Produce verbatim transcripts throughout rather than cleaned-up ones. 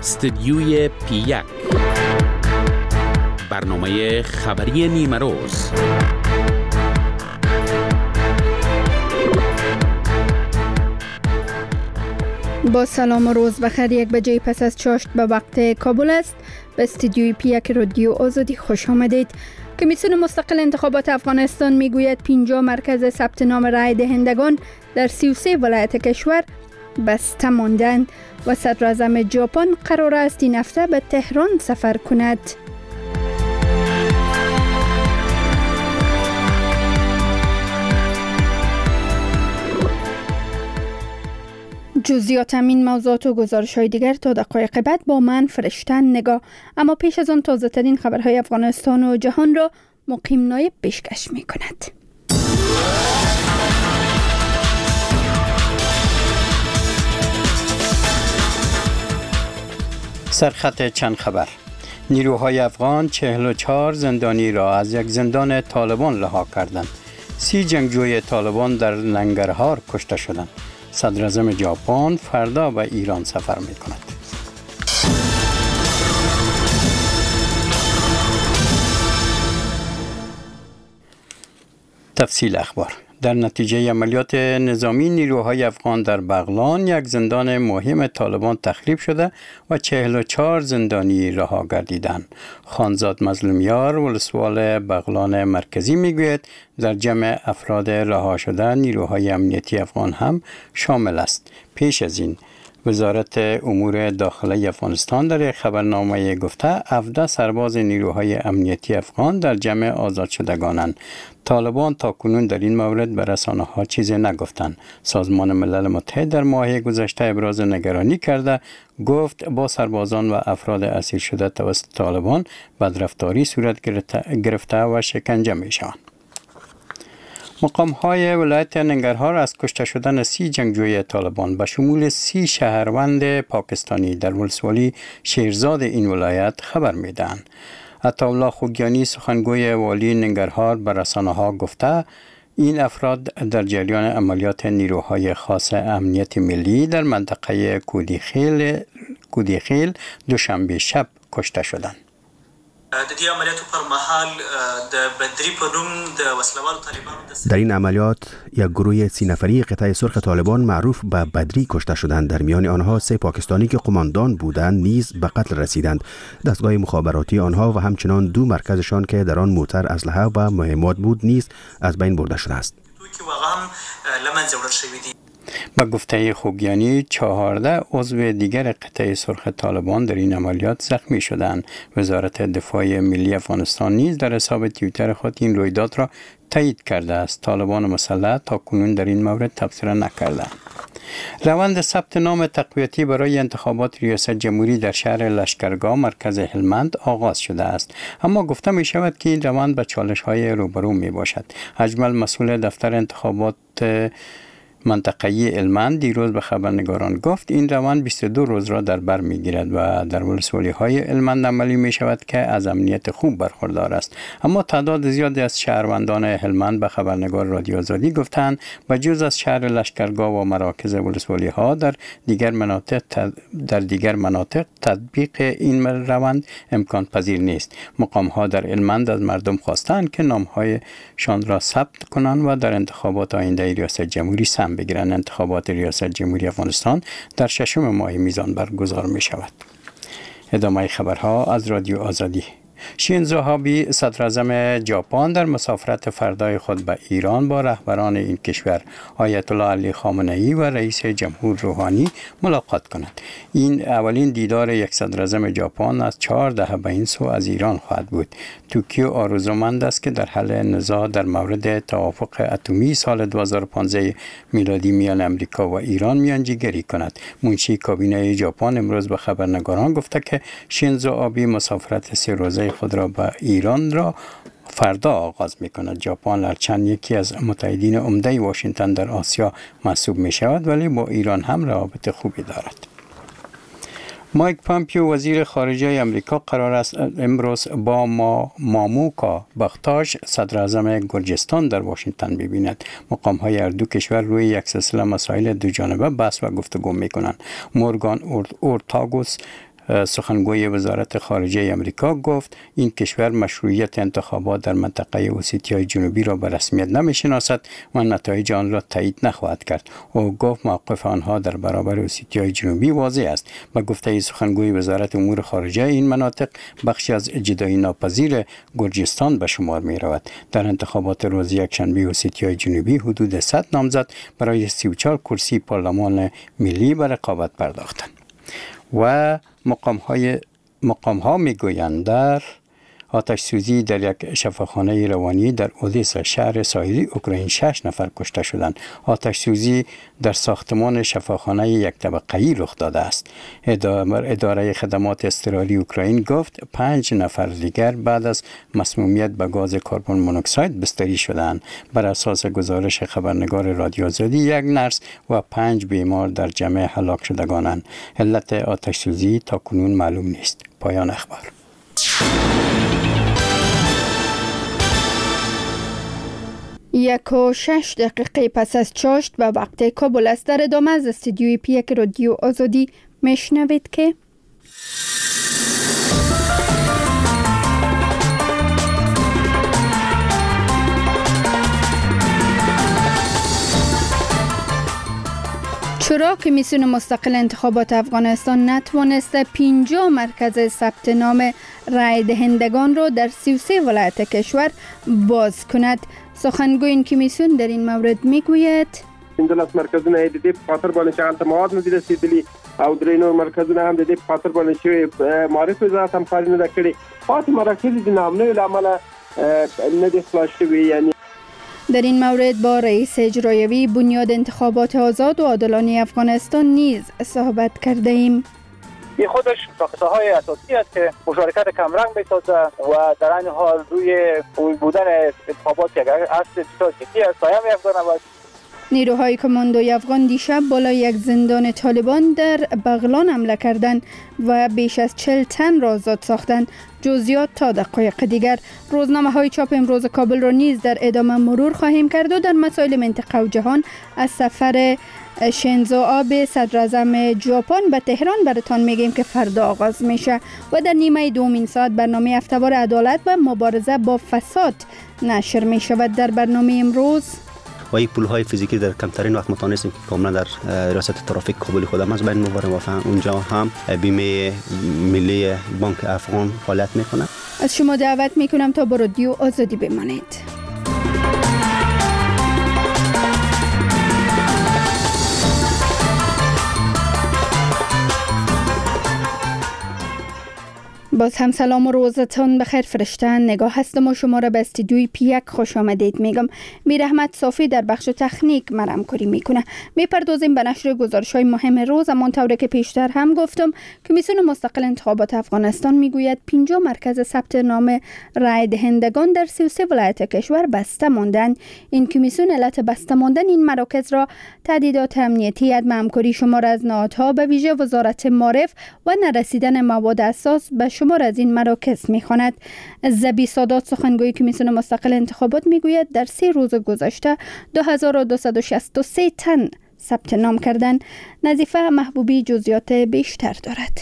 استدیوی پی یک، برنامه خبری نیمه روز. با سلام و روز بخیر. یک بجه پس از چاشت به وقت کابل است. به استدیوی پی یک رادیو آزادی خوش آمدید. کمیسیون مستقل انتخابات افغانستان میگوید پنجاه مرکز ثبت نام رای دهندگان در سی و سه ولایت کشور بسته ماندند و صدر اعظم ژاپن قرار است این هفته به تهران سفر کند. جزئیات همین موضوعات و گزارش‌های دیگر تا دقایق بعد با من فرشته نگاه. اما پیش از آن تازه ترین خبرهای افغانستان و جهان را مقیم نایب پیشکش می کند. سرخط چند خبر. نیروهای افغان چهل و چهار زندانی را از یک زندان طالبان رها کردند. سی جنگجوی طالبان در ننگرهار کشته شدند. صدر اعظم ژاپن فردا به ایران سفر می کند. تفصیل اخبار. در نتیجه عملیات نظامی نیروهای افغان در بغلان یک زندان مهم طالبان تخریب شده و چهل و چهار زندانی رها گردیدند. خانزاد مظلومیار ولسوال بغلان مرکزی میگوید در جمع افراد رها شده نیروهای امنیتی افغان هم شامل است. پیش از این وزارت امور داخلی افغانستان در یک خبرنامه گفته هفده سرباز نیروهای امنیتی افغان در جمع آزاد شدگانند. طالبان تاکنون در این مورد به رسانه‌ها چیزی نگفتند. سازمان ملل متحد در ماه گذشته ابراز نگرانی کرده گفت با سربازان و افراد اسیر شده توسط طالبان بدرفتاری صورت گرفته و شکنجه می‌شوند. مقام‌های ولایت ننگرهار از کشته شدن سی جنگجوی طالبان به شمول سی شهروند پاکستانی در ولسوالی شیرزاد این ولایت خبر می‌دهند. عطاالله خوگیانی سخنگوی والی ننگرهار به رسانه‌ها گفته این افراد در جریان عملیات نیروهای خاص امنیت ملی در منطقه کودیخیل کودیخیل دوشنبه شب کشته شدند. در این عملیات یک گروه سی نفری قطعه سرخ طالبان معروف به بدری کشته شدند. در میان آنها سه پاکستانی که قماندان بودند نیز به قتل رسیدند. دستگاه مخابراتی آنها و همچنان دو مرکزشان که در آن موتر، اسلحه و مهمات بود نیز از بین برده شده است. با گفته خوگیانی چهارده عضو دیگر قطعه سرخ طالبان در این عملیات زخمی شدند. وزارت دفاع ملی افغانستان نیز در حساب توییتر خود این رویداد را تایید کرده است. طالبان مسلح تاکنون در این مورد تبصره نکردند. روند ثبت نام تقویتی برای انتخابات ریاست جمهوری در شهر لشکرگاه مرکز هلمند آغاز شده است، اما گفته می شود که این روند به چالش های روبرو می باشد. اجمل مسئول دفتر انتخابات منطقه‌ای هلمند دیروز به خبرنگاران گفت این روند بیست و دو روز را در بر می‌گیرد و در ولسوالی‌های هلمند عملی می‌شود که از امنیت خوب برخوردار است. اما تعداد زیادی از شهروندان هلمند به خبرنگار رادیو آزادی گفتند به جز از شهر لشکرگاه و مراکز ولسوالی‌ها در دیگر مناطق در دیگر مناطق تطبیق این روند امکان پذیر نیست. مقام‌ها در هلمند از مردم خواستند که نام‌هایشان را ثبت کنند و در انتخابات آینده ریاست جمهوری سهم بگیرند. انتخابات ریاست جمهوری افغانستان در ششم ماه میزان برگزار می شود. ادامه خبرها از رادیو آزادی. شینزو آبی صدر اعظم ژاپن در مسافرت فردای خود به ایران با رهبران این کشور آیت الله علی خامنه‌ای و رئیس جمهور روحانی ملاقات کند. این اولین دیدار یک صدر اعظم ژاپن از چهار دهه به این سو از ایران خواهد بود. توکیو آرزومند است که در حل نزاع در مورد توافق اتمی سال دو هزار و پانزده میلادی میان امریکا و ایران میانجیگری کند. منشی کابینه ژاپن امروز به خبرنگاران گفته که شینزو آبی مسافرت سه روزه خود را به ایران را فردا آغاز می کند. ژاپن هرچند یکی از متحدین عمده واشنگتن در آسیا محسوب می شود ولی با ایران هم روابط خوبی دارد. مایک پامپیو وزیر خارجه آمریکا قرار است امروز با ما ماموکا بختاش صدر اعظم گرجستان در واشنگتن ببیند. مقام های هر دو کشور روی یک سلسله مسائل دو جانبه بحث و گفتگو می کنند. مورگان اورتاگوس سخنگوی وزارت خارجه امریکا گفت این کشور مشروعیت انتخابات در منطقه اوسیتیای جنوبی را به رسمیت نمی‌شناسد و نتایج آن را تایید نخواهد کرد. او گفت موقف آنها در برابر اوسیتیای جنوبی واضح است. به گفته سخنگوی وزارت امور خارجه این مناطق بخشی از جدایی ناپذیر گرجستان به شمار می رود. در انتخابات روز یکشنبه اوسیتیای جنوبی حدود صد نامزد برای سی و چهار کرسی پارلمان ملی به رقابت پرداختند. و مقام های مقام ها می گویند در آتش سوزی در یک شفاخانه روانی در اودیسا شهر ساحلی اوکراین شش نفر کشته شدند. آتش سوزی در ساختمان شفاخانه یک طبقه‌ای رخ داده است. اداره خدمات اضطراری اوکراین گفت پنج نفر دیگر بعد از مسمومیت به گاز کربن مونوکساید بستری شدند. بر اساس گزارش خبرنگار رادیو آزادی یک نرس و پنج بیمار در جمع هلاک شدگانند. علت آتش سوزی تا کنون معلوم نیست. پایان اخبار. یک و شش دقیقه پس از چاشت و وقت کابل است. در ادامه از استودیوی پی یک رادیو آزادی میشنوید که چرا کمیسیون مستقل انتخابات افغانستان نتوانسته پنجاه مرکز ثبت نام رای دهندگان را در سی و سه ولایت کشور باز کند؟ سخنگوی این کمیسیون در این مورد میگوید پنځلس مرکزونه د دې په خاطر باندې چې هلته مواد نه دي رسیدلي او درې نور مرکزونه هم د دې په خاطر باندې چې معرفي وزارت همکاري نه ده کړې. پاتې مراکز د ناامنیو له امله نه دي خلاص شوي. یعنی در این مورد با رئیس اجرایی بنیاد انتخابات آزاد و عادلانه افغانستان نیز صحبت کرده ایم. این خودش شاخصه های اساسی است که مشارکت کمرنگ میسازه و در این حال روی بودن انتخابات که اگر اصل بسیار جدی است سایه می‌افکنه. نیروهای کماندوی افغان دیشب بالای یک زندان طالبان در بغلان حمله کردند و بیش از چهل تن را آزاد ساختند. جزئیات تا دقایق دیگر. روزنامه های چاپ امروز کابل را نیز در ادامه مرور خواهیم کرد و در مسائل منطقه و جهان از سفر شینزو آبه صدر اعظم ژاپن به تهران براتان میگیم که فردا آغاز میشه و در نیمه دومین ساعت برنامه هفته‌وار عدالت و مبارزه با فساد نشر می شود. در برنامه امروز و این پول‌های فیزیکی در کمترین وقت متوانستیم که کاملا در ریاست ترافیک کابل خودم از بین مبارم و اونجا هم بیمه ملی بانک افغان فعالیت میکنه. از شما دعوت میکنم تا با رادیو آزادی بمانید. باز هم سلام و روزتان بخیر فرشتن. نگاه هستم و شما را به استودیوی پی یک خوش آمدید میگم. میر احمد صافی در بخش تکنیک مرام کاری میکنه. میپردازیم به نشر گزارش های مهم روز. همانطور که پیشتر هم گفتم کمیسیون مستقل انتخابات افغانستان میگوید پنجاه مرکز ثبت نام رای دهندگان در سی و سه ولایت کشور بسته ماندند. این کمیسیون علت بسته ماندن این مراکز را تهدیدات امنیتی، عدم همکاری شمار از نهادها به ویژه وزارت معارف و نرسیدن مواد اساس به شمار از این مراکز می‌خواند. زبی سادات سخنگوی کمیسیون مستقل انتخابات میگوید در سه روز گذشته دو هزار و دویست و شصت و سه تن ثبت نام کردند. نظیفه محبوبی جزئیات بیشتر دارد.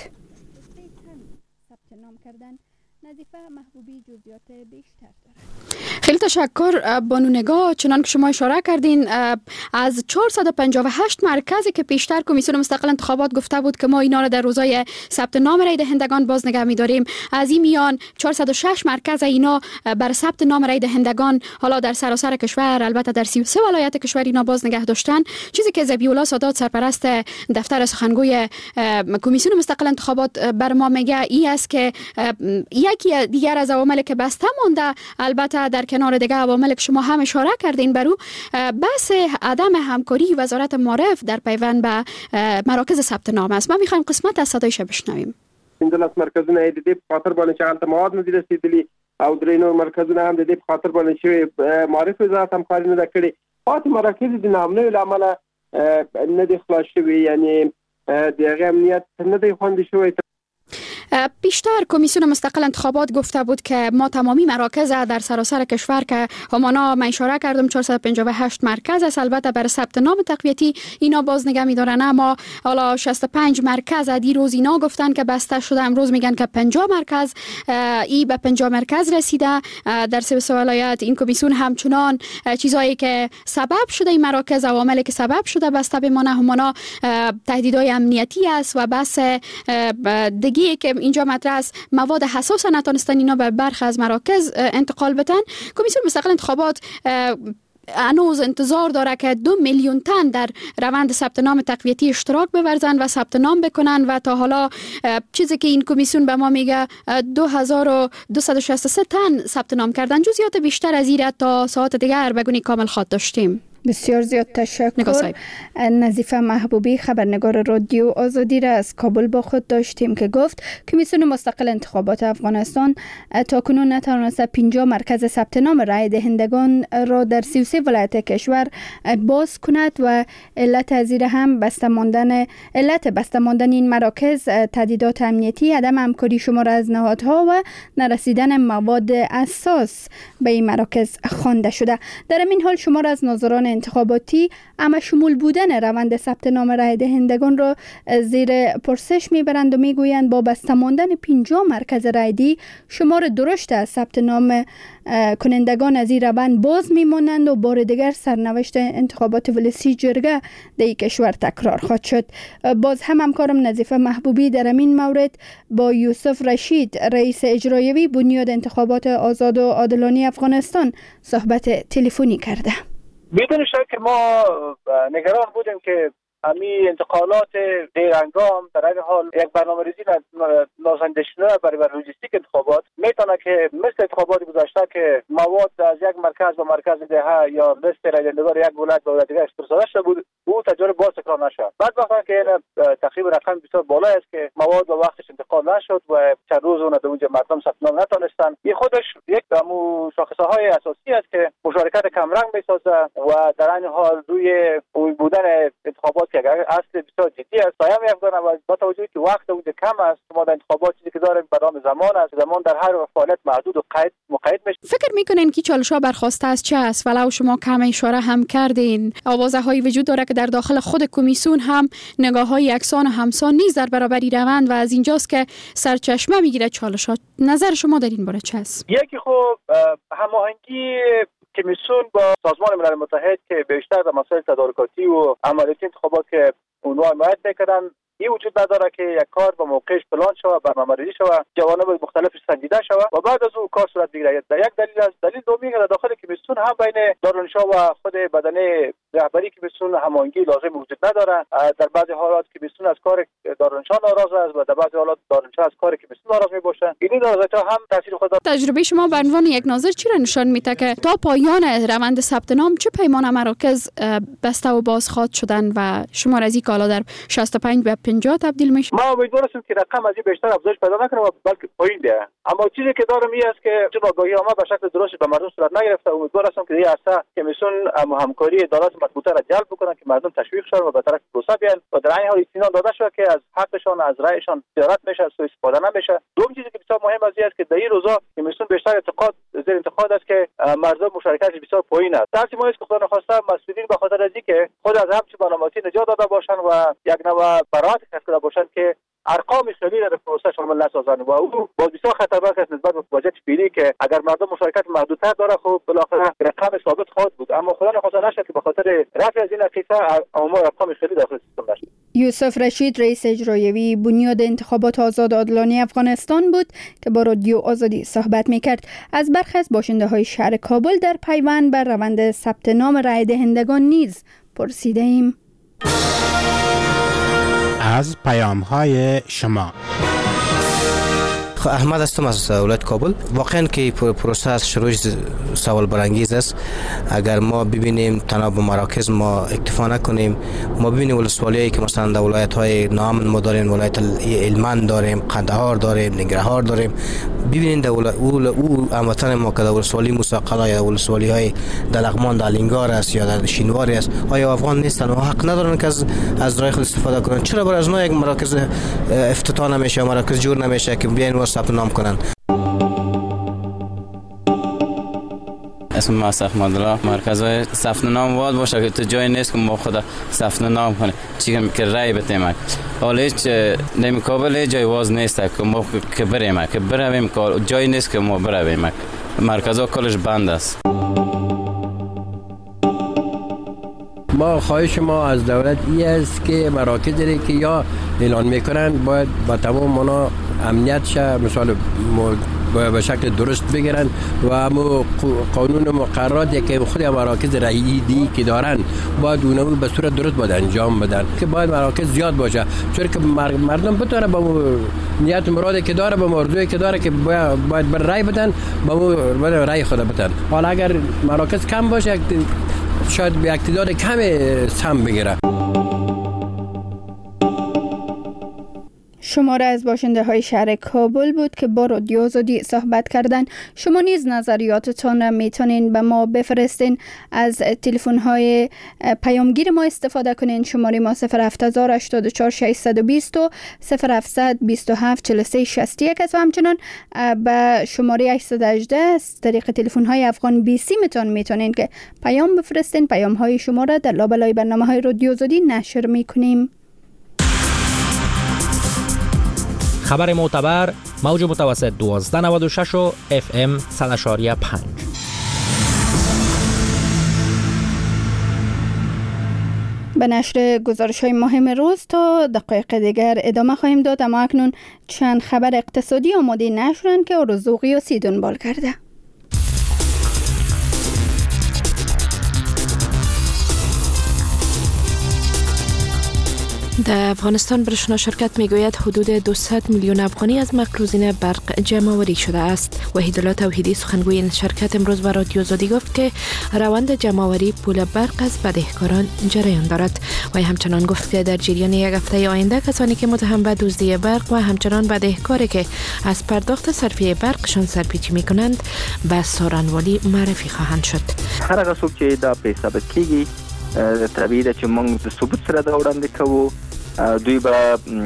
نظیفه محبوبی جزئیات بیشتر دارد. خیلی تشکر بانو نگاه. چنان که شما اشاره کردین از چهارصد و پنجاه و هشت مرکزی که پیشتر کمیسیون مستقل انتخابات گفته بود که ما اینا را در روزهای ثبت نام رای دهندگان باز نگه می‌داریم، از این میان چهارصد و شش مرکز اینا بر ثبت نام رای دهندگان حالا در سراسر کشور، البته در سی و سه ولایت کشور اینا باز نگه داشتن. چیزی که ذبیح‌الله سادات سرپرست دفتر سخنگوی کمیسیون مستقل انتخابات بر ما میگه این است که یکی دیگر از عواملی که بسته مونده، البته در کنار دیگه عواملی که شما هم اشاره کردین برو بحث عدم همکاری وزارت معارف در پیوند به مراکز ثبت نام است. ما میخوایم قسمت از صدایش بشنویم. پنځلس مرکزونه د دې په خاطر باندې چې هلته مواد نه دي رسیدلي او درې نور مرکزونه هم د دې په خاطر باندې چې معرفي وزارت همکاري نه ده کړې. پاتې مراکز د ناامنیو له امله نه دي خلاص شوي. یعنی د هغې امنیت نه دی خوندي شوی. بیشتر کمیسیون مستقل انتخابات گفته بود که ما تمامی مراکز در سراسر کشور که همانا من اشاره کردم چهارصد و پنجاه و هشت مرکز است، البته برای ثبت نام تقویتی اینا باز نگه می‌دارن، اما حالا شصت و پنج مرکز دی روز اینا گفتن که بسته شده، امروز میگن که پنجاه مرکز ای به پنجاه مرکز رسیده. در سه ولایت این کمیسیون همچنان چیزایی که سبب شده این مراکز، عواملی که سبب شده بسته بمانه همانا تهدیدهای امنیتی است و بس دیگه که اینجا مطرح است مواد حساس نتونستن اینا به برخی از مراکز انتقال بدن. کمیسیون مستقل انتخابات هنوز انتظار داره که دو میلیون تن در روند ثبت نام تقویتی اشتراک بورزن و ثبت نام بکنن و تا حالا چیزی که این کمیسیون به ما میگه دو هزار و دویست و شصت و سه تن ثبت نام کردن. جزئیات بیشتر از این تا ساعت دیگر بگونی کامل خواد داشتیم. بسیار زیاد تشکر. نظیفه محبوبی خبرنگار رادیو آزادی را از کابل با خود داشتیم که گفت کمیسیون مستقل انتخابات افغانستان تاکنون نتوانسته پنجاه مرکز ثبت نام رای دهندگان را در سی و سه ولایت کشور باز کند و علت از این هم بسته ماندن علت بسته ماندن این مراکز تهدیدات امنیتی، عدم همکاری شمار از نهادها و نرسیدن مواد اساس به این مراکز خوانده شده. در این حال شمار از ناظران انتخاباتی اما شمول بودن روند ثبت نام رای دهندگان را زیر پرسش میبرند و میگویند با بسته ماندن پنجاه مرکز رایدی شمار درشت از ثبت نام کنندگان از این روند باز میمانند و بار دیگر سرنوشت انتخابات ولسی جرگه در کشور تکرار خواهد شد. باز هم همکارم نظیفه محبوبی در این مورد با یوسف رشید رئیس اجرایی بنیاد انتخابات آزاد و عادلانه افغانستان صحبت تلفنی کرده. بدون شک ما نگران بودیم که همین انتقالات غیرانگام در این حال یک برنامه‌ریزی نازنده شده برای لوجستیک انتخابات میتونه که مثل انتخابات گذشته که مواد از یک مرکز به مرکز دهه یا لیست رایدهندگان یک ولایت به ولایت دیگر فرستاده شده بود او تجربه باز تکرار نشد. بعد وقتی که تقریبا رقم بسیار بالا است که مواد به وقتش انتقال نشد و چند روز اون در اونجا مردم ثبت نام نتونستن، این خودش یک امو شاخصه‌های اساسی است که مشارکت کمرنگ میسازه و در این حال روی بودن انتخابات که اگر اصل بسیار جدی است سایه می‌افکنه و با توجه که وقت اونجا کم است ما در انتخابات چیزی که داریم برنامه زمان است، زمان در هر فعالیت محدود و قید مقید میشه. فکر میکنین که چالش‌ها برخواسته از چه است؟ ولو شما کم اشاره هم کردین آوازه‌هایی وجود داره که در داخل خود کمیسیون هم نگاه‌های یکسان و همسان نیست در برابر روند و از اینجاست که سرچشمه میگیره چالش‌ها. نظر شما در این باره چه است؟ یکی خب هماهنگی کمیسیون با سازمان ملل متحد که بیشتر در مسائل تدارکاتی و عملیاتی انتخابات که اونها حمایت میکردن این وجود نداره که یک کار با موقعش پلان شود، برنامه‌ریزی شود، جوانب مختلف سنجیده شود و بعد از او کار صورت بگیرد. در یک دلیل از دلیل دومی در داخل کمیسیون هم بین دارالانشا و خود بدنه رهبری کمیسیون هماهنگی لازم وجود نداره. در بعضی حالات کمیسیون از کار دارالانشا ناراض است و در بعضی حالات دارالانشا از کار کمیسیون ناراض میباشند. این ناراضی‌ها هم تاثیر خود دارد. تجربه شما به عنوان یک ناظر چی را نشان میده که تا پایان روند ثبت نام چه پیمان مراکز بسته و باز خواهد شدن و شمار از این کالا در شصت و پنج به پنجاه تبدیل میشه؟ ما امیدوار هستیم که رقم از این بیشتر افزایش پیدا نکنه و بلکه پایین بیاد. اما چیزی که دارم این است که چون آگاهی عامه به شکل درست به مردم صورت نگرفته، امیدوار هستم که این عرصه کمیسیون همکاری ادارات مطبوعه را جلب بکنه که مردم تشویق شوند و به طرف پروسه بیان و در این حال اطمینان داده شود که از حقشان از رأیشان زیارت میشه، سوء استفاده نمیشه. دوم چیزی که بسیار مهم است که در این روزا کمیسیون بیشتر اعتقاد زیر انتقاد است که مردم مشارکتش بسیار پایین است. در ما است که خدا نخواسته مسئولین به خاطر از اینکه خود از همچین برنامه‌ریزی نجات داده باشند و یک نوع برآت کسب باشند که ارقام خیلی در پروسه شامل نسازند و او باز بسیار خطرناک است نسبت به بودجه فعلی که اگر مردم مشارکت محدودتر داره خب بالاخره رقم ثابت خواهد بود، اما خدا نخواسته نشه که به خاطر رفع از این قصه اما ارقام خیلی داخل سیستم نشه. یوسف رشید رئیس اجرایی بنیاد انتخابات آزاد و عادلانه افغانستان بود که با رادیو آزادی صحبت میکرد. از برخی از باشنده‌های شهر کابل در پیوند بر روند ثبت نام رای دهندگان نیز پرسیده ایم. از پیام‌های شما احمد هستم از ولایت کابل. واقعا که پروسه از شروع سوال برانگیز است. اگر ما ببینیم تنها به مراکز ما اکتفا نکنیم، ما ببینیم ولسوالیایی که مثلا در ولایت‌های نام ما داریم، ولایت هلمند داریم، قندهار داریم، ننگرهار داریم، ببینید در او هموطن ما که در ولسوالی موسی یا ولسوالی‌های در لغمان در لنگار است یا در شینواری است، آیا افغان نیستن و حق ندارن که از از راه خود استفاده کنن؟ چرا برای از ما یک مراکز افتتاح نمیشه، مراکز جور نمیشه که بیاین و ثبت نام کنن؟ اسم ما احمد الله. مرکز ثبت نام واد باشه که تو جای نیست که ما خود ثبت نام کنیم، چی که رای بتیم. حالا هیچ نمی کابل جای واز نیست که ما که بریم که برویم، جای نیست که ما برویم. مرکزها کلش بند است. ما خواهش ما از دولت این است که مراکزی که یا اعلان میکنن باید با تمام منا امنیت شه، مثلا به شکل درست بگیرن و همو قانون و مقرراتی که خود مراکز رایدی که دارن باید اونمو به صورت درست باید انجام بدن، که باید مراکز زیاد باشه، چون که مردم بتونه با نیت مرادی که داره، با موضوعی که داره که باید بر رای بدن، با رای خود بدن. حالا اگر مراکز کم باشه شاید به اقتدار کم سم بگیره. شماره از باشنده های شهر کابل بود که با رادیو آزادی صحبت کردن. شما نیز نظریاتتان را میتونین به ما بفرستین. از تلفن های پیامگیر ما استفاده کنین. شماره ما صفر هفت هزار هشتاد و چهار ششصد و بیست و صفر هفتصد بیست و هفت چهل و سه شصت و یک است و همچنان به شماره هشتصد و هجده از طریق تلفن های افغان بی سی متون میتونین که پیام بفرستین. پیام های شما را در لابلای برنامه های رادیو آزادی نشر میکنیم. خبر معتبر، موج متوسط دوازده نود و شش و اف ام صد و شش و پنج. به نشر گزارش های مهم روز تا دقایق دیگر ادامه خواهیم داد، اما اکنون چند خبر اقتصادی آماده نشرند که آرزو قیاسی دنبال کرده. در افغانستان برشنا شرکت میگوید حدود دویست میلیون افغانی از مقروضین برق جمع آوری شده است. وحیدالله توحیدی سخنگوی این شرکت امروز به رادیو آزادی گفت که روند جمع آوری پول برق از بدهکاران جریان دارد. و همچنان گفت که در جریان یک هفته آینده کسانی که متهم به دزدی برق و همچنان بدهکاری که از پرداخت صرفه برقشان سرپیچی میکنند به سارنوالی معرفی خواهند شد. هر هغه څوک چې دا پیسې ثابت کیږي طبیعي ده چې موږ د ثبوت سره دا وړاندې کوو. دوی به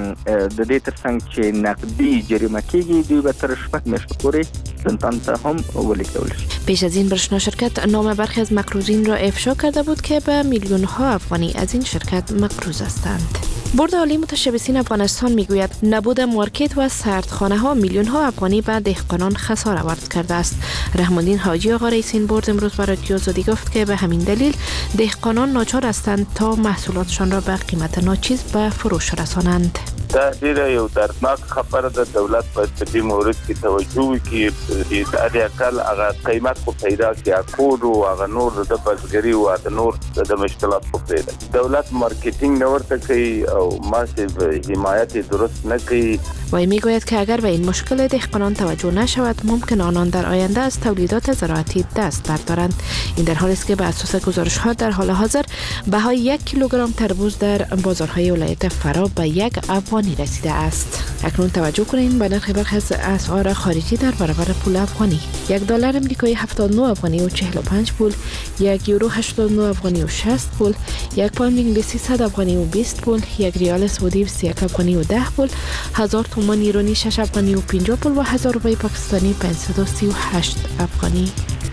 د دې ترڅنګ چې نقدي جریمه کیږي دوی به تر شپږ میاشتې پورې زندان ته هم ولیږدول شي. پیش از این برشنا شرکت نام برخی از مقروضین را افشا کرده بود که به میلیون ها افغانی از این شرکت مقروض هستند. بورد عالی متشبثین افغانستان میگوید نبود مارکت و سردخانه ها میلیون ها افغانی به دهقانان خسارت وارد کرده است. رحم‌الدین حاجی آقا رئیس این بورد امروز برای رادیو آزادی گفت که به همین دلیل دهقانان ناچار هستند تا محصولاتشان را به قیمت ناچیز به فروش رسانند. دا ډیره یو دردناک خبره ده. دولت باید په دې مورد کې توجه وکړي چې د اقل هغه قیمت خو پیدا کړي، کور او هغه نور د بزګري او د نور د مشکلات خو پیدا. دولت مارکتینګ نه ورته کوي او ماسیو حمایت درست نه کوي. و میگوید که اگر به این مشکل دهقانان توجه نشود ممکن آنان در آینده از تولیدات زراعتی دست بردارند. این در حالی است که به اساس گزارش ها در حال حاضر بهای یک کیلوگرم تربوز در بازارهای ولایت فرا به یک افغانی رسیده است. اکنون توجه کنید به نرخ برخی از اسعار خارجی در برابر پول افغانی. یک دلار امریکایی هفتاد و نه افغانی و چهل و پنج پول، یک یورو هشتاد و نه افغانی و شصت پول، یک پوند انگلیسی صد افغانی و بیست پول، یک ریال سعودی سی و یک افغانی و ده پول، هزار تومان ایرانی شش افغانی و پنجاه پول و هزار روپیه پاکستانی پانصد و سی و هشت افغانی.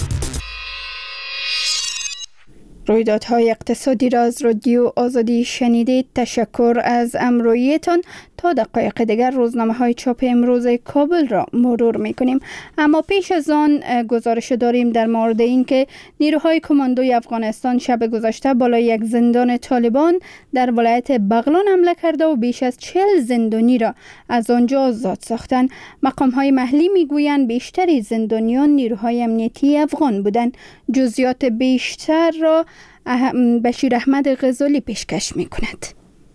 رویدادهای اقتصادی را از رادیو آزادی شنیدید. تشکر از همراهیتان. تا دقایق دیگر روزنامه های چاپ امروز کابل را مرور می کنیم، اما پیش از آن گزارش داریم در مورد اینکه نیروهای کماندوی افغانستان شب گذشته بالای یک زندان طالبان در ولایت بغلان حمله کرده و بیش از چهل زندانی را از آنجا آزاد ساختند. مقام های محلی می گویند بیشتری زندانیان نیروهای امنیتی افغان بودند. جزئیات بیشتر را بشیر احمد غزالی پیشکش می کند.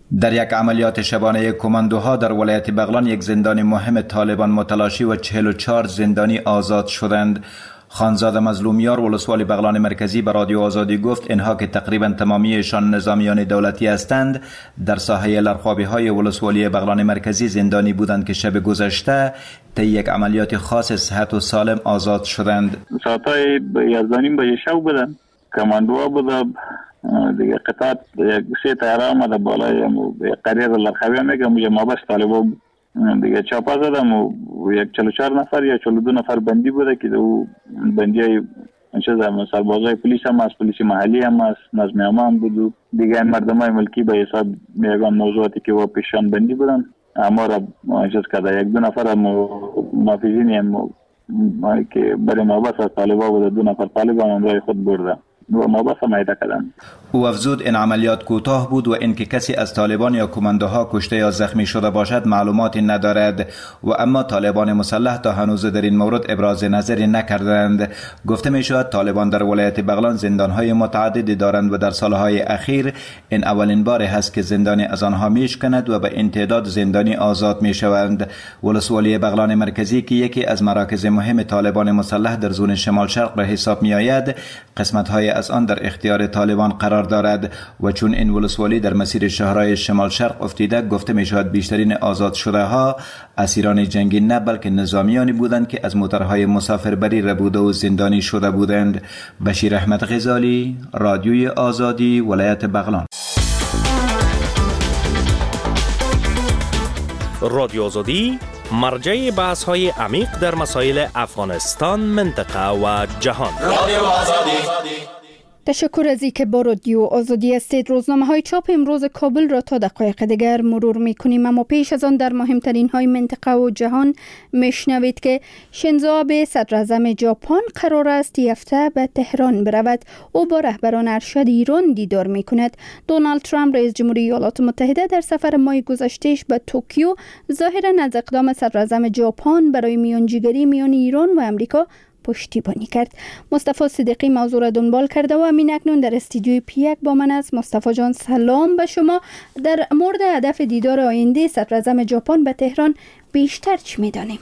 در یک عملیات شبانه کماندوها در ولایت بغلان یک زندانی مهم طالبان متلاشی و چهل و چهار زندانی آزاد شدند. خانزاده مظلومیار ولسوالی بغلان مرکزی به رادیو آزادی گفت اینها که تقریبا تمامیشان نظامیان دولتی هستند در ساحه لرخوابی های ولسوالی بغلان مرکزی زندانی بودند که شب گذشته طی یک عملیات خاص صحت و سالم آزاد شدند. ساعتای یازدانیم به شب بودن، کماندوها بودن دیگه، قطعات سه تیاره آمده بالای قریر لرخوابی میگم موجه ما بس طالبا دیگه چاپا زدم و یک چلو چهار نفر یا چلو دو نفر بندی بوده که او بندی های سربازای پلیس هم از پلیس محلی هم از نظم عامه هم بود. دیگه مردم های ملکی به حساب میگن موضوعاتی که و پیشان بندی بودن اما را چیز کرده. یک دو نفر هم محافظین هم که برای ما بس از طالبا بوده، دو نفر طالبان هم رای خود برده و ما بس هم عیده کردن. او افزود این عملیات کوتاه بود و اینکه کسی از طالبان یا کماندوها کشته یا زخمی شده باشد معلوماتی ندارد و اما طالبان مسلح تا هنوز در این مورد ابراز نظری نکردند. گفته می شود طالبان در ولایت بغلان زندانهای متعددی دارند و در سالهای اخیر این اولین بار است که زندانی از آنها میشکند و به این تعداد زندانی آزاد می شوند. ولسوالی بغلان مرکزی که یکی از مراکز مهم طالبان مسلح در زون شمال شرق به حساب می آید، قسمت های از آن در اختیار طالبان قرار دارد و چون این ولسوالی در مسیر شهرهای شمال شرق افتیده، گفته می شود بیشترین آزاد شده ها اسیران جنگی نه بلکه نظامیانی بودند که از موترهای مسافربری ربوده و زندانی شده بودند. بشیر احمد غزالی، رادیوی آزادی، ولایت بغلان. رادیو آزادی مرجع بحث های عمیق در مسائل افغانستان، منطقه و جهان. رادیو آزادی. تشکر از اینکه با رادیو آزادی هستید. روزنامه های چاپ امروز کابل را تا دقایق دیگر مرور می کنیم، اما پیش از آن در مهمترین های منطقه و جهان میشنوید که شینزو آبه صدر اعظم ژاپن قرار است این هفته به تهران برود. او با رهبران ارشد ایران دیدار می کند. دونالد ترامپ رئیس جمهوری ایالات متحده در سفر ماه گذشتهش به توکیو ظاهرا از اقدام صدر اعظم ژاپن برای میانجیگری میان ایران و امریکا پشتیبانی کرد. مصطفی صدیقی موضوع را دنبال کرده و همین اکنون در استودیوی پیک با من است. مصطفی جان سلام به شما. در مورد هدف دیدار آینده صدر اعظم ژاپن به تهران بیشتر چی می‌دانیم؟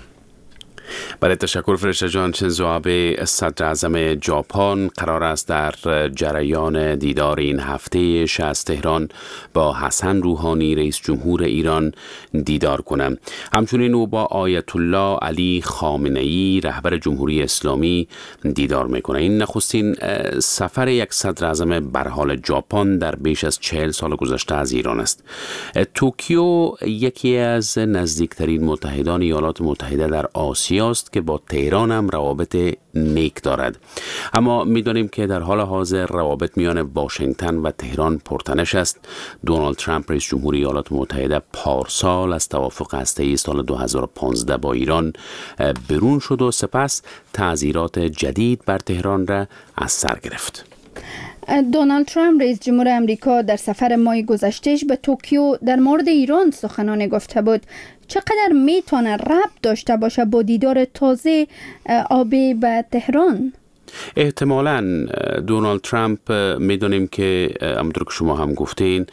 برای تشکر فرشته جان. شینزو آبه صدر اعظم ژاپن قرار است در جریان دیدار این هفته از تهران با حسن روحانی رئیس جمهور ایران دیدار کنند. همچنین او با آیت الله علی خامنه‌ای رهبر جمهوری اسلامی دیدار میکنه. این نخستین سفر یک صدر اعظم برحال ژاپن در بیش از چهل سال گذشته از ایران است. توکیو یکی از نزدیکترین متحدان ایالات متحده در آسیا است که با تهران هم روابط نیک دارد، اما می‌دانیم که در حال حاضر روابط میان واشنگتن و تهران پرتنش است. دونالد ترامپ رئیس جمهوری ایالات متحده پارسال از توافق هسته‌ای سال دو هزار و پانزده با ایران برون شد و سپس تعزیرات جدید بر تهران را از سر گرفت. دونالد ترامپ رئیس جمهور امریکا در سفر ماه گذشتهش به توکیو در مورد ایران سخنان گفته بود. چقدر میتونه ربط داشته باشه با دیدار تازه آبه به تهران؟ احتمالاً دونالد ترامپ میدونیم که همونطور که شما هم گفتین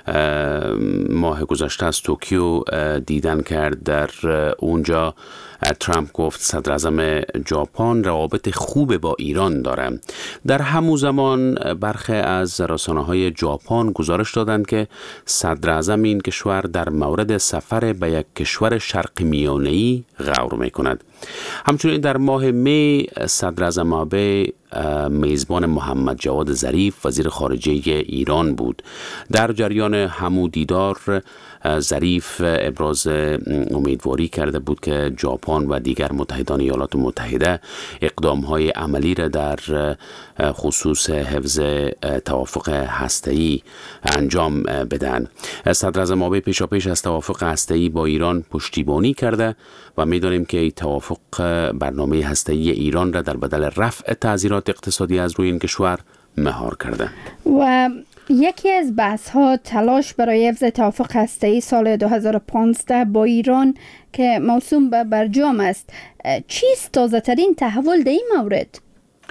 ماه گذشته از توکیو دیدن کرد. در اونجا ترامپ گفت صدر اعظم ژاپن روابط خوب با ایران داره. در همون زمان برخی از رسانه‌های ژاپن گزارش دادند که صدر اعظم این کشور در مورد سفر به یک کشور شرق میانه‌ای غور می‌کند. همچنین در ماه می صدر اعظم آبه میزبان محمد جواد ظریف وزیر خارجه ایران بود. در جریان همو دیدار ظریف ابراز امیدواری کرده بود که ژاپن و دیگر متحدان ایالات متحده اقدام‌های عملی را در خصوص حفظ توافق هسته‌ای انجام بدن. صدر اعظم آبه پیشاپیش از توافق هسته‌ای با ایران پشتیبانی کرده و می‌دانیم که این توافق برنامه هسته‌ای ایران را در بدل رفع تعزیرات اقتصادی از روی این کشور مهار کرده. و یکی از بحث ها تلاش برای حفظ توافق هسته‌ای سال دو هزار و پانزده با ایران که موسوم به برجام است. چیست تازه ترین تحول در این مورد؟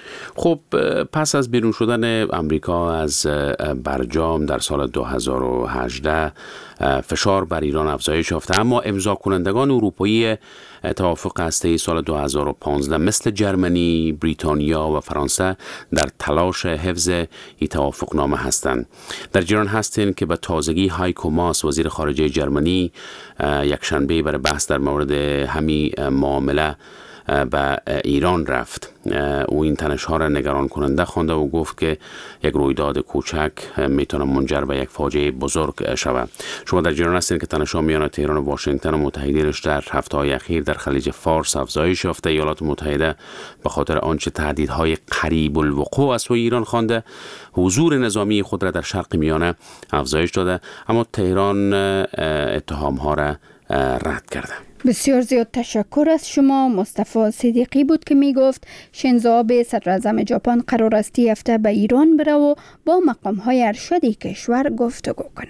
خب پس از بیرون شدن امریکا از برجام در سال دو هزار و هجده فشار بر ایران افزایش یافته، اما امضا کنندگان اروپایی توافق هسته‌ای سال دو هزار و پانزده مثل جرمنی، بریتانیا و فرانسه در تلاش حفظ این توافق نامه هستند. در جریان هستند که به تازگی هایکو ماس وزیر خارجه جرمنی یک شنبه برای بحث در مورد همین معامله به ایران رفت. او این تنش ها را نگران کننده خوانده و گفت که یک رویداد کوچک میتونه منجر به یک فاجعه بزرگ شود. شما در جریان هستید که تنش ها میان تهران و واشنگتن و متحدینش در هفته های اخیر در خلیج فارس افزایش یافته. ایالات متحده به خاطر آنچه تهدیدهای قریب الوقوع از سوی ایران خوانده حضور نظامی خود را در شرق میانه افزایش داده، اما تهران اتهام ها را رد کرده. بسیار زیاد تشکر از شما. مصطفی صدیقی بود که می گفت شینزو آبه صدر اعظم ژاپن قرار است هفته به ایران بره و با مقام های ارشد کشور گفتگو کنه.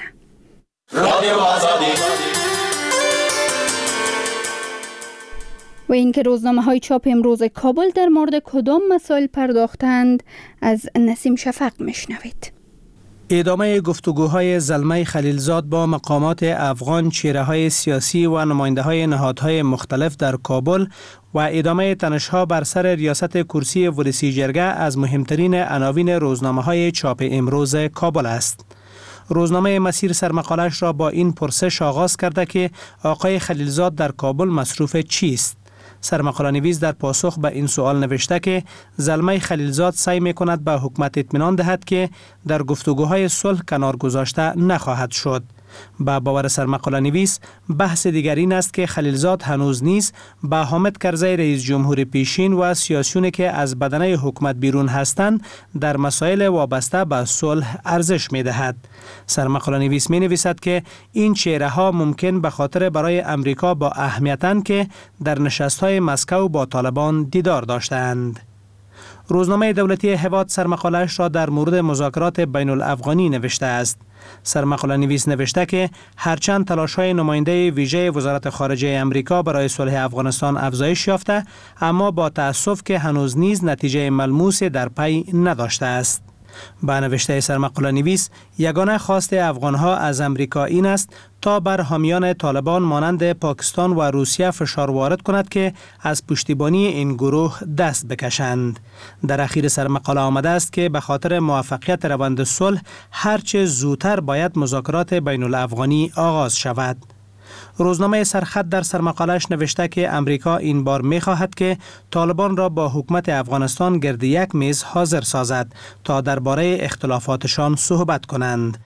و اینکه روزنامه های چاپ امروز کابل در مورد کدام مسائل پرداختند از نسیم شفق میشنوید. ادامه گفتگوهای زلمه خلیلزاد با مقامات افغان، چهره‌های سیاسی و نماینده‌های نهادهای مختلف در کابل و ادامه تنش‌ها بر سر ریاست کرسی ولسی جرگه از مهمترین عناوین روزنامه‌های چاپ امروز کابل است. روزنامه مسیر سرمقالش را با این پرسش آغاز کرده که آقای خلیلزاد در کابل مصروف چیست؟ سرمقاله نویس در پاسخ به این سوال نوشته که زلمه خلیلزاد سعی می کند به حکومت اطمینان دهد که در گفتگوهای صلح کنار گذاشته نخواهد شد. با باور سرمقاله نویس بحث دیگر این است که خلیلزاد هنوز نیز به حامد کرزی رئیس جمهور پیشین و سیاسیونی که از بدنه حکومت بیرون هستند در مسائل وابسته به صلح ارزش می دهد. سرمقاله نویس می نویسد که این چهره ها ممکن به خاطر برای امریکا با اهمیتند که در نشست‌های مسکو با طالبان دیدار داشتند. روزنامه دولتی هواد سرمقاله‌اش را در مورد مذاکرات بین الافغانی نوشته است. سرمقاله نویس نوشته که هرچند تلاش‌های نماینده ویژه وزارت خارجه امریکا برای صلح افغانستان افزایش یافته، اما با تأسف که هنوز نیز نتیجه ملموسی در پی نداشته است. با نوشته سرمقاله نویس یگانه خواست افغانها از امریکا این است تا بر حامیان طالبان مانند پاکستان و روسیه فشار وارد کند که از پشتیبانی این گروه دست بکشند. در اخیر سرمقاله آمده است که به خاطر موفقیت روند صلح هرچه زودتر باید مذاکرات بین الافغانی آغاز شود. روزنامه سرخط در سرمقاله‌اش نوشته که امریکا این بار می‌خواهد که طالبان را با حکومت افغانستان گرد یک میز حاضر سازد تا درباره اختلافاتشان صحبت کنند.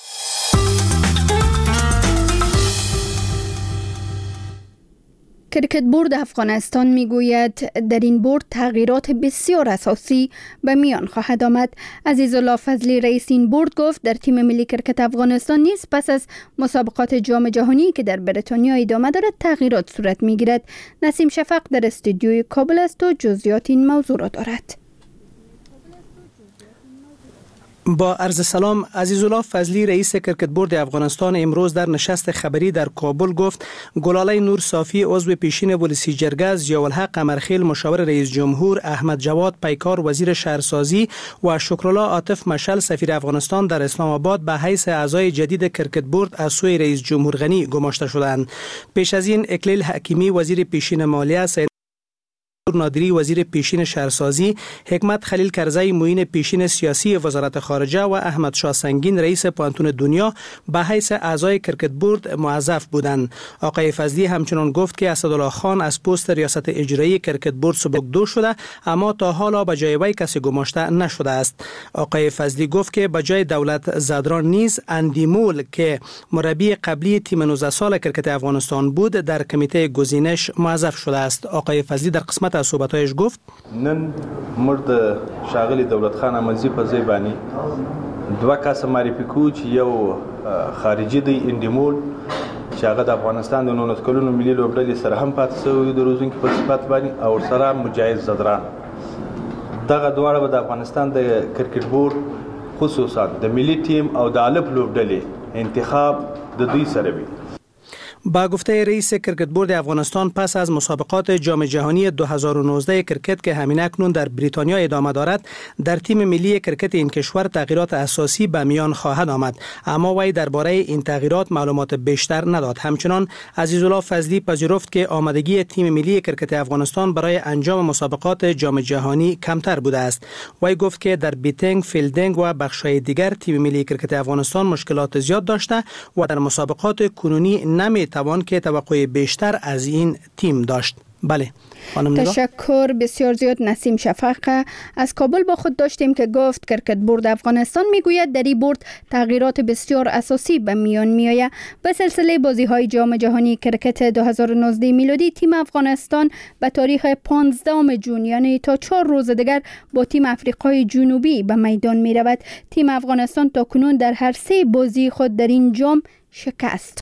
کرکت بورد افغانستان میگوید در این بورد تغییرات بسیار اساسی به میان خواهد آمد. عزیزالله فضلی رئیس این بورد گفت در تیم ملی کرکت افغانستان نیز پس از مسابقات جام جهانی که در بریتانیا ادامه دارد تغییرات صورت میگیرد. نسیم شفق در استودیوی کابل است و جزئیات این موضوع را دارد. با عرض سلام، عزیزالله فضلی رئیس کرکت بورد افغانستان امروز در نشست خبری در کابل گفت گلاله نور صافی عضو پیشین ولسی جرگه، ضیاءالحق قمرخیل مشاور رئیس جمهور، احمد جواد پیکار وزیر شهرسازی و شکرالله عاطف مشعل سفیر افغانستان در اسلام آباد به حیث اعضای جدید کرکت بورد از سوی رئیس جمهور غنی گماشته شدند. پیش از این اکلیل حکیمی وزیر پیشین مالیه، نادری وزیر پیشین شهرسازی، حکمت خلیل کرزی معین پیشین سیاسی وزارت خارجه و احمد شاه سنگین رئیس پانتون دنیا به حیث اعضای کرکت بورد موظف بودند. آقای فضلی همچنان گفت که اسدالله خان از پست ریاست اجرایی کرکت بورد سبکدو شده، اما تا حالا به جای وی کسی گماشته نشده است. آقای فضلی گفت که به جای دولت زادران نیز اندیمول که مربی قبلی تیم نوزده سال کرکت افغانستان بود در کمیته گزینش موظف شده است. آقای فضلی در قسمت از صحبتایش گفت نن مرد شاغلی دولت خان امزی په ځای باندې دوه کس معرفي کو چې یو خارجي دی اندیمول چې هغه د افغانستان د نولس کلونو ملي لوبډلې سره هم پاتې شوی د روزونکو په صفت باندې او سره مجاهد زدران. دغه دواړه د افغانستان د کرکټ بورډ خصوصا د ملي ټیم او د الف لوبډلې انتخاب د دوی سره وي. با گفته رئیس کرکت بورد افغانستان، پس از مسابقات جام جهانی دو هزار و نوزده کرکت که همین اکنون در بریتانیا ادامه دارد، در تیم ملی کرکت این کشور تغییرات اساسی به میان خواهد آمد، اما وی درباره این تغییرات معلومات بیشتر نداد. همچنان عزیزالله فضلی پذیرفت که آمادگی تیم ملی کرکت افغانستان برای انجام مسابقات جام جهانی کمتر بوده است. وی گفت که در بیتینگ، فیلدینگ و بخش‌های دیگر تیم ملی کرکت افغانستان مشکلات زیاد داشته و در مسابقات کنونی نمی توان که توقع بیشتر از این تیم داشت. بله تشکر بسیار زیاد. نسیم شفق از کابل با خود داشتیم که گفت کرکت بورد افغانستان میگوید در این بورد تغییرات بسیار اساسی به میان میآید. به سلسله بازی های جام جهانی کرکت دو هزار و نوزده میلادی تیم افغانستان به تاریخ پانزدهم ژوئن یعنی تا چهار روز دیگر با تیم افریقای جنوبی به میدان می رود. تیم افغانستان تا کنون در هر سه بازی خود در این جام شکست